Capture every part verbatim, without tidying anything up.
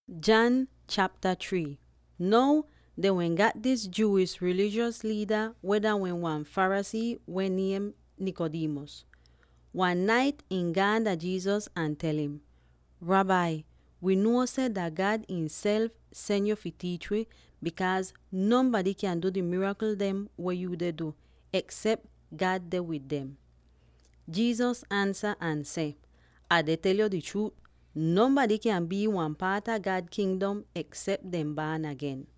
John chapter three. Now, they when got this Jewish religious leader, whether when one Pharisee when named Nicodemus. One night in Ganda Jesus and tell him, Rabbi, we know said that God himself send you to teach we because nobody can do the miracle them where you they do, except God there with them. Jesus answer and say, I they tell you the truth. Nobody can be one part of God's kingdom except them born again.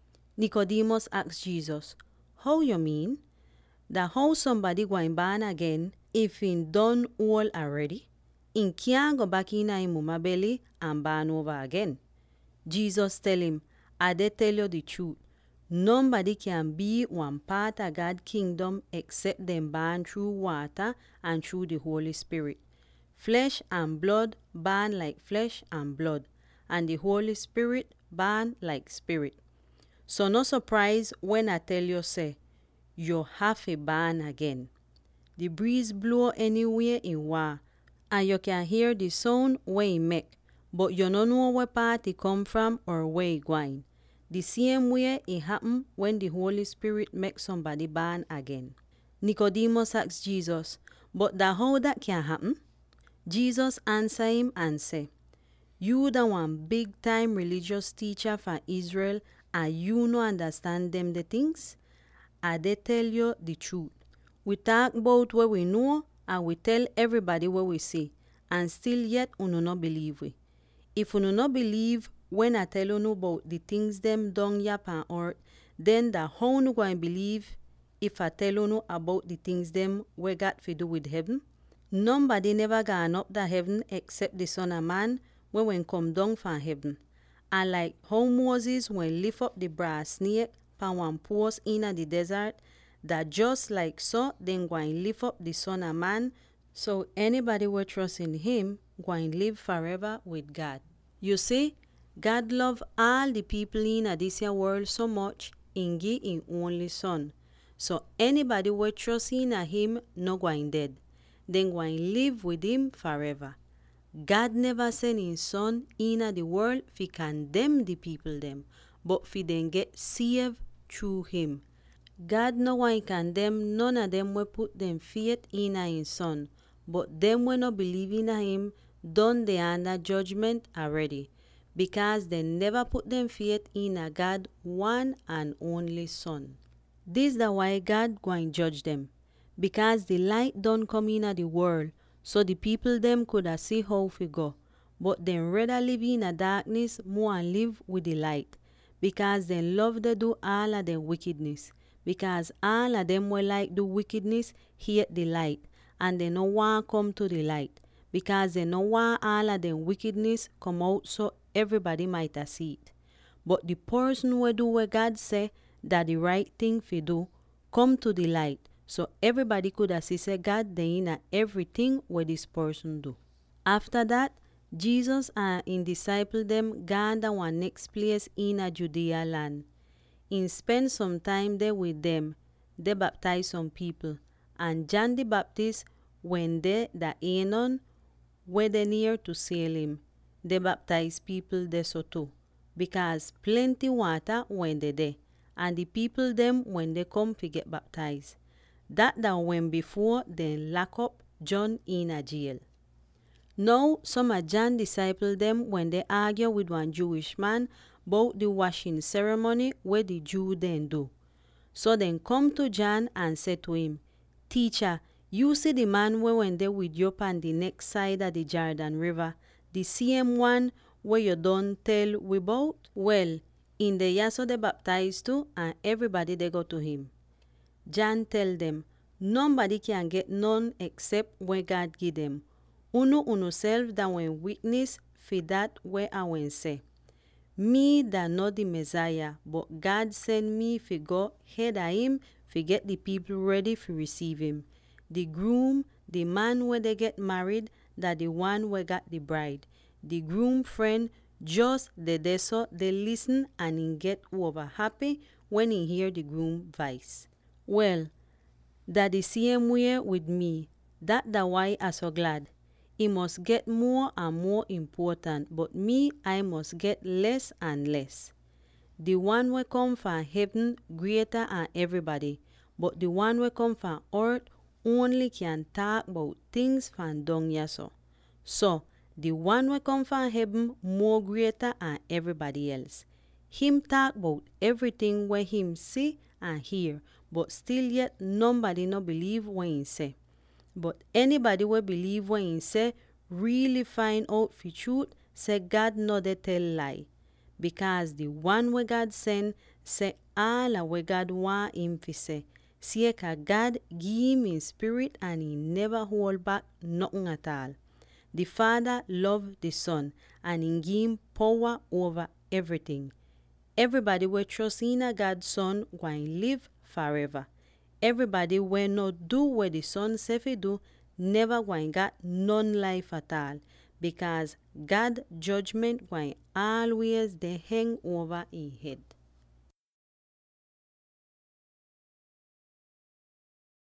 Nicodemus asked Jesus, how you mean? That how somebody going born again if in done all already? In can't go back in a mama belly and born over again. Jesus tell him, I they tell you the truth. Nobody can be one part of God's kingdom except them born through water and through the Holy Spirit. Flesh and blood burn like flesh and blood, and the Holy Spirit burn like spirit. So no surprise when I tell you say, you have a burn again. The breeze blow anywhere in war, and you can hear the sound where it make, but you don't know where part it come from or where it going. The same way it happen when the Holy Spirit makes somebody born again. Nicodemus asked Jesus, but that how that can happen? Jesus answer him and say, you the one big time religious teacher for Israel and you no understand them the things? I they tell you the truth. We talk about what we know and we tell everybody what we see, and still yet uno no believe we. If uno no believe when I tell you about the things them done yap on earth, then the how no going believe if I tell you about the things them we got to do with heaven? Nobody never gone up the heaven except the Son of Man when when come down from heaven. And like how Moses when lift up the brass snake pan one post in the desert, that just like so then going lift up the Son of Man, so anybody will trust in him going live forever with God. You see, God love all the people in this here world so much in give him only Son. So anybody will trust in him no going dead. Then go and live with him forever. God never sent his son in the world to condemn the people them, but for them get saved through him. God no one condemn none of them will put them faith in his son, but them will not believe in him done they under judgment already, because they never put them faith in a God one and only Son. This is the why God going judge them. Because the light don't come in the world, so the people them could a see how we go. But them rather live in a darkness more and live with the light. Because they love to do all of them wickedness. Because all of them will like do wickedness, hate the light. And they no want come to the light. Because they no want all of them wickedness come out so everybody might a see it. But the person will do what God say that the right thing to do, come to the light. So everybody could assist God then in everything what this person do. After that, Jesus and his disciple them gone to one next place in a Judea land. He spend some time there with them. They baptize some people. And John the Baptist when they the Aenon where they near to Salem. They baptize people there so too. Because plenty water when they there. And the people them when they come to get baptized. That that when before they lock up John in a jail. Now some of John's disciples them when they argue with one Jewish man about the washing ceremony where the Jew then do. So then come to John and say to him, Teacher, you see the man where when they with you on the next side of the Jordan River, the same one where you don't tell we about? Well, in the year so they baptized too, and everybody they go to him. John tell them, nobody can get none except when God give them. Uno uno self that when witness for that where I when say. Me that not the Messiah, but God send me for go head of him for get the people ready for receive him. The groom, the man where they get married, that the one where got the bride. The groom friend, just the day so they listen and he get over happy when he hear the groom voice. Well, that the same way with me, that the why I so glad. It must get more and more important, but me, I must get less and less. The one we come from heaven greater than everybody, but the one we come from earth only can talk about things from down here so. So, the one we come from heaven more greater than everybody else. Him talk about everything where him see and hear, but still yet nobody no believe what he say. But anybody will believe what he say really find out for truth, say God no dey tell lie. Because the one where God send say all a where God want him to say. See ka God give him his spirit and he never hold back nothing at all. The Father love the Son and he give him power over everything. Everybody will trust in a God's Son going live forever. Everybody will not do what the Son say fi do never going got none life at all, because God judgment going always they hang over his head.